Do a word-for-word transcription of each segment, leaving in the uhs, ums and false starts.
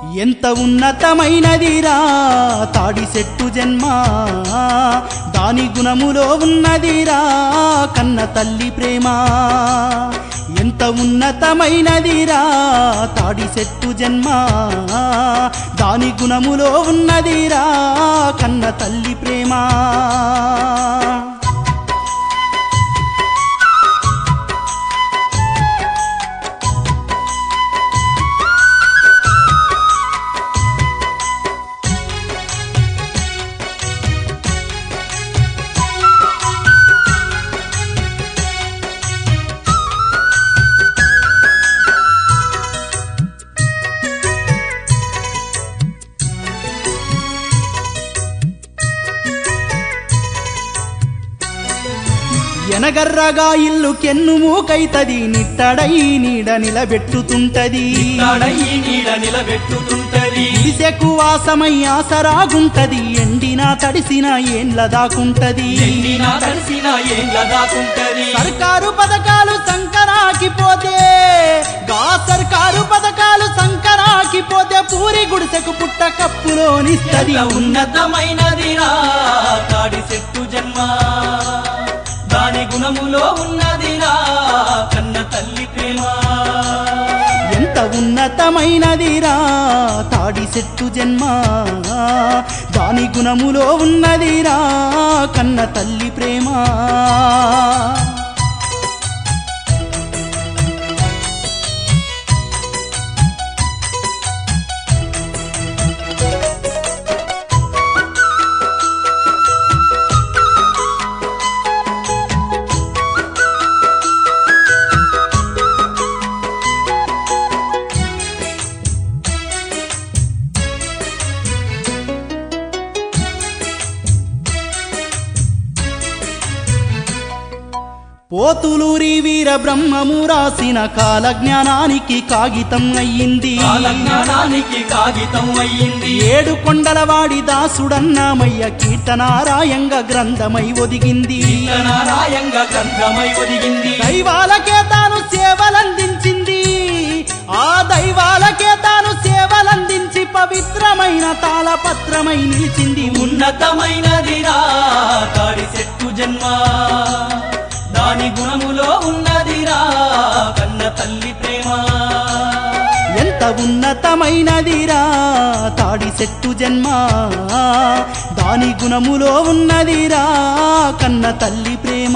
ఎంత ఉన్నతమైనదిరా తాడి చెట్టు జన్మ, దాని గుణములో ఉన్నదిరా కన్న తల్లి ప్రేమ. ఎంత ఉన్నతమైనదిరా తాడి చెట్టు జన్మ, దాని గుణములో ఉన్నదిరా కన్న తల్లి ప్రేమ. ఎనగర్రగా ఇల్లు కెన్ను మూకైతది, నిట్టడై నీడ నిలబెట్టుతుంటది. ఇసెకు వాసమై ఆసరాగుంటది, ఎండినా తడిసిన ఏండ్ల దాకుంటది. సర్కారు పథకాలు సంకరాకి పోతే, గా సర్కారు పథకాలు సంకరాకి పోతే పూరి గుడిసెకు పుట్ట కప్పులో నిస్తది. ఉన్నతమైనదిరా తాడి చెట్టు జన్మ, దాని గుణములో ఉన్నదిరా కన్న తల్లి ప్రేమ. ఎంత ఉన్నతమైనదిరా తాడి చెట్టు జన్మ, దాని గుణములో ఉన్నదిరా కన్న తల్లి ప్రేమ. పోతులూరి వీర బ్రహ్మము రాసిన కాలజ్ఞానానికి కాగితం అయ్యింది. కాలజ్ఞానానికి కాగితం అయ్యింది. ఏడు కొండలవాడి దాసుడన్నామయ్య కీర్తనారాయంగా గ్రంథమై ఒదిగింది. కీర్తనారాయంగా గ్రంథమై ఒదిగింది. దైవాలకే తాను సేవలందించింది, ఆ దైవాలకే తాను సేవలందించి పవిత్రమైన తాళపత్రమై నిలిచింది. ఉన్నతమైనదిరా తాడి చెట్టు జన్మ, దాని గుణములో ఉన్నదిరా కన్న తల్లి ప్రేమ. ఎంత ఉన్నతమైనదిరా తాడి చెట్టు జన్మ, దాని గుణములో ఉన్నదిరా కన్న తల్లి ప్రేమ.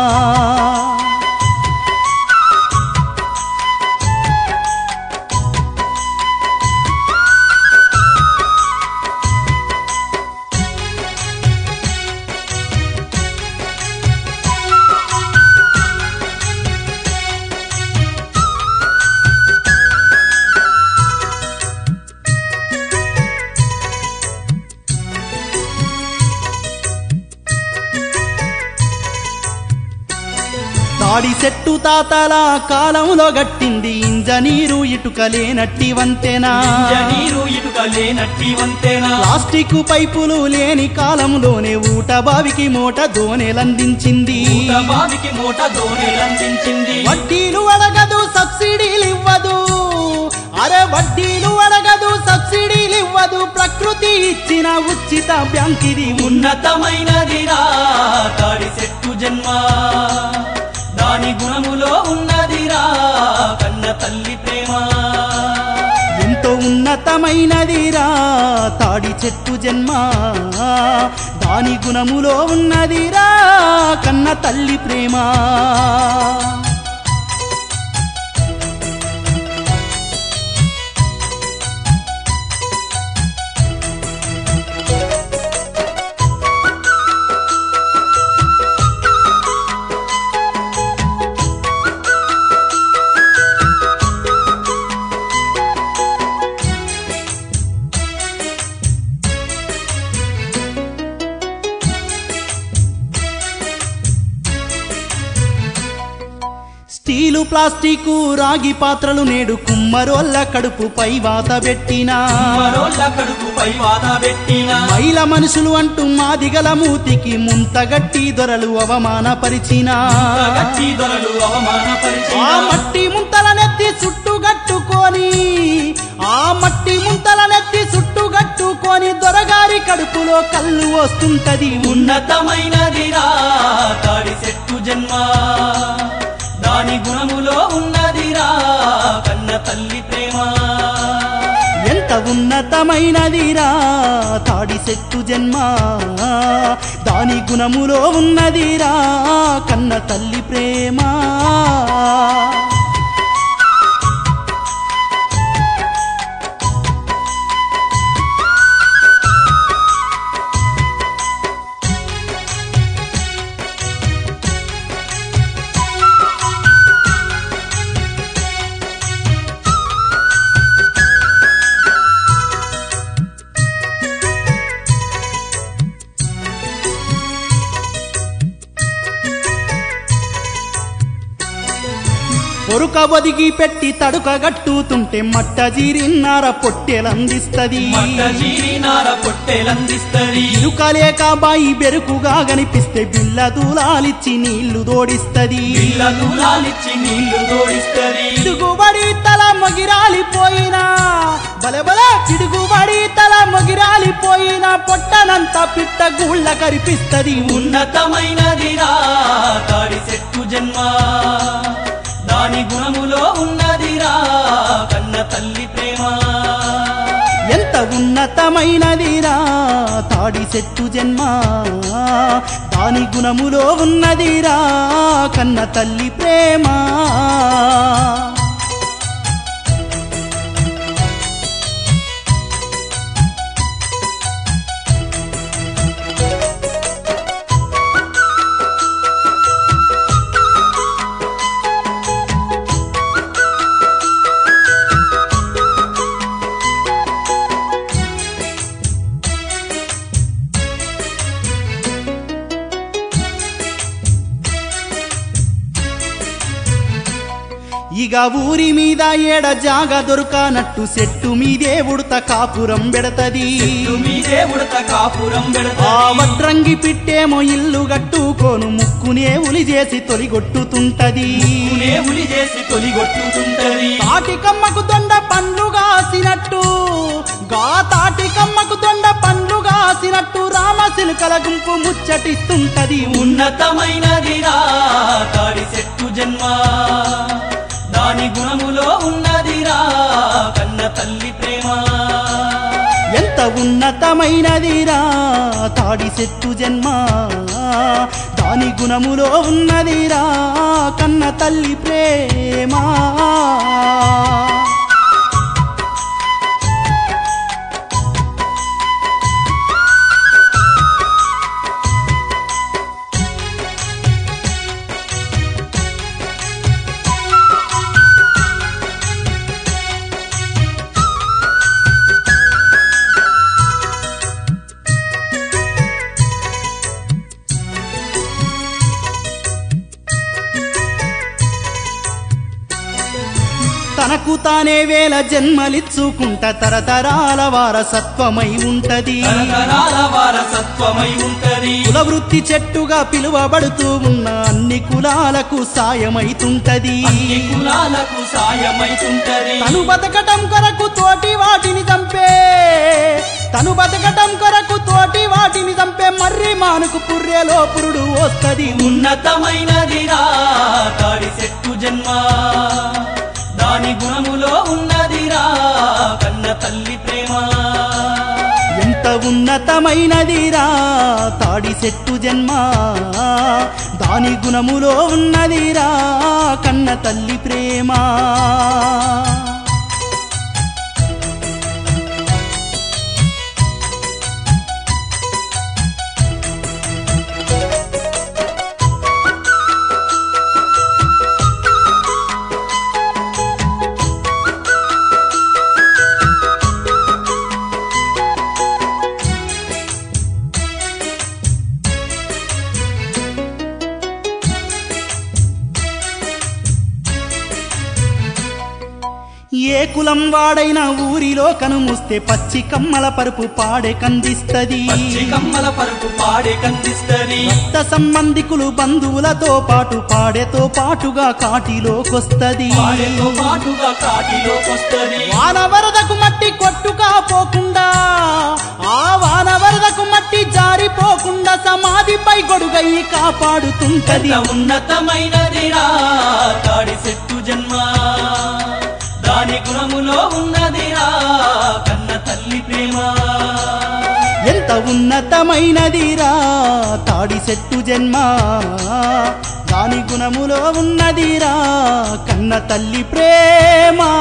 తాడి చెట్టు తాతల కాలంలో గట్టింది ఇంజనీరు ఇటుకలేనట్టి వంతెనా. ఇంజనీరు ఇటుకలేనట్టి వంతెనా. ప్లాస్టిక్ పైపులు లేని కాలంలోనే ఊట బావికి మోట దోనెలందించింది. బావికి మోట దోనెలందించింది. వడ్డీలు అడగదు సబ్సిడీలు ఇవ్వదు, అరే వడ్డీలు అడగదు సబ్సిడీలు ఇవ్వదు, ప్రకృతి ఇచ్చిన ఉచిత బ్యాంకిది. ఉన్నతమైనదిరా తాడి చెట్టు జన్మ, దాని గుణములో ఉన్నదిరా కన్న తల్లి ప్రేమ. ఎంతో ఉన్నతమైనదిరా తాడి చెట్టు జన్మ, దాని గుణములో ఉన్నదిరా కన్న తల్లి ప్రేమ. స్టీలు ప్లాస్టికు రాగి పాత్రలు నేడు కుమ్మరోళ్ళ కడుపుపై వాత పెట్టినా. కడుపుపై వాత పెట్టినా. మైల మనుషులు అంటూ మాదిగల మూతికి ముంతగట్టి దొరలు అవమానపరిచినా. ఆ మట్టి ముంతల నెత్తి చుట్టుగట్టుకొని, ఆ మట్టి ముంతల కళ్ళు వస్తుంటది. ఉన్నతమైనదిరా తాడి చెట్టు జన్మ, దాని గుణములో ఉన్నదిరా కన్న తల్లి ప్రేమ. ఎంత ఉన్నతమైనదిరా తాడి చెట్టు జన్మ, దాని గుణములో ఉన్నదిరా కన్న తల్లి ప్రేమ. పొరుక ఒదిగి పెట్టి తడుక గట్టుతుంటే మట్ట జీరిన్నార పొట్టెలందిస్తది. మట్ట జీరినార పొట్టెలందిస్తది. ఇరుక లేక బాయి బెరుకుగా గనిపిస్తే బిల్ల దూలాలిచ్చి నీళ్లు దోడిస్తది. బిల్ల దూలాలిచ్చి నీళ్లు దోడిస్తది. పిడుగుబడి తల మొగిరాలిపోయినా బలబల పిడుగుబడి తల మొగిరాలిపోయినా పొట్టనంత పిట్ట గూళ్ళ కరిపిస్తది. ఉన్నతమైనదిరా తాడి చెట్టు జన్మ, దాని గుణములో ఉన్నదిరా కన్న తల్లి ప్రేమ. ఎంత ఉన్నతమైనదిరా తాడి చెట్టు జన్మ, దాని గుణములో ఉన్నదిరా కన్న తల్లి ప్రేమ. ఇక ఊరి మీద ఏడ జాగ దొరకనట్టు చెట్టు మీదే ఉడత కాపురం పెడతది. చెట్టు మీదే ఉడత కాపురం ఆ పెడతది. వడ్రంగి పిట్టేమో ఇల్లు గట్టుకోను ముక్కునే ఉలి చేసి తొలిగొట్టుతుంటది. ముక్కునే ఉలి చేసి తొలిగొట్టుతుంటది. తాటికమ్మకు దొండ పండ్లు కాసినట్టు గా తాటికమ్మకు దొండ పండ్లు కాసినట్టు రామశిల్కల గుంపు ముచ్చటిస్తుంటది. ఉన్నతమైనదిరా తాడి చెట్టు జన్మ, దాని గుణములో ఉన్నదిరా కన్న తల్లి ప్రేమ. ఎంత ఉన్నతమైనదిరా తాడి చెట్టు జన్మ, దాని గుణములో ఉన్నదిరా కన్న తల్లి ప్రేమ. తనకు తానే వేల జన్మలిచ్చుకుంట తరతరాల వారసత్వమై ఉంటది. తరతరాల వారసత్వమై ఉంటది. కుల వృత్తి చెట్టుగా పిలువబడుతూ ఉన్న అన్ని కులాలకు సాయమైతుంటది. అన్ని కులాలకు సాయమైతుంటది. తను బతకటం కొరకు తోటి వాటిని చంపే తను బతకటం కొరకు తోటి వాటిని చంపే మర్రి మానుకు పుర్రెలో పురుడు వస్తది. ఉన్నతమైనదిరా తాడి చెట్టు జన్మ, దాని గుణములో ఉన్నదిరా కన్న తల్లి ప్రేమ. ఎంత ఉన్నతమైనదిరా తాడి చెట్టు జన్మ, దాని గుణములో ఉన్నదిరా కన్న తల్లి ప్రేమ. ఏ కులం వాడైనా ఊరిలో కనుమూస్తే పచ్చి కమ్మల పరుపు పాడే కందిస్తది. పచ్చి కమ్మల పరుపు పాడే కందిస్తది. రక్త సంబంధికులు బంధువులతో పాటు పాడేతో పాటుగా కాటిలోకొస్తది. పాడేతో పాటుగా కాటిలోకొస్తది. వాన వరద వరదకు మట్టి కొట్టుకాపోకుండా ఆ వాన వరదకు మట్టి జారిపోకుండా సమాధిపై గొడుగయి కాపాడుతుంటది. ఎంత ఉన్నతమైనదిరా తాడి చెట్టు జన్మ, దాని గుణములో ఉన్నదిరా కన్న తల్లి ప్రేమ. ఎంత ఉన్నతమైనదిరా తాడి చెట్టు జన్మ, దాని గుణములో ఉన్నదిరా కన్న తల్లి ప్రేమ.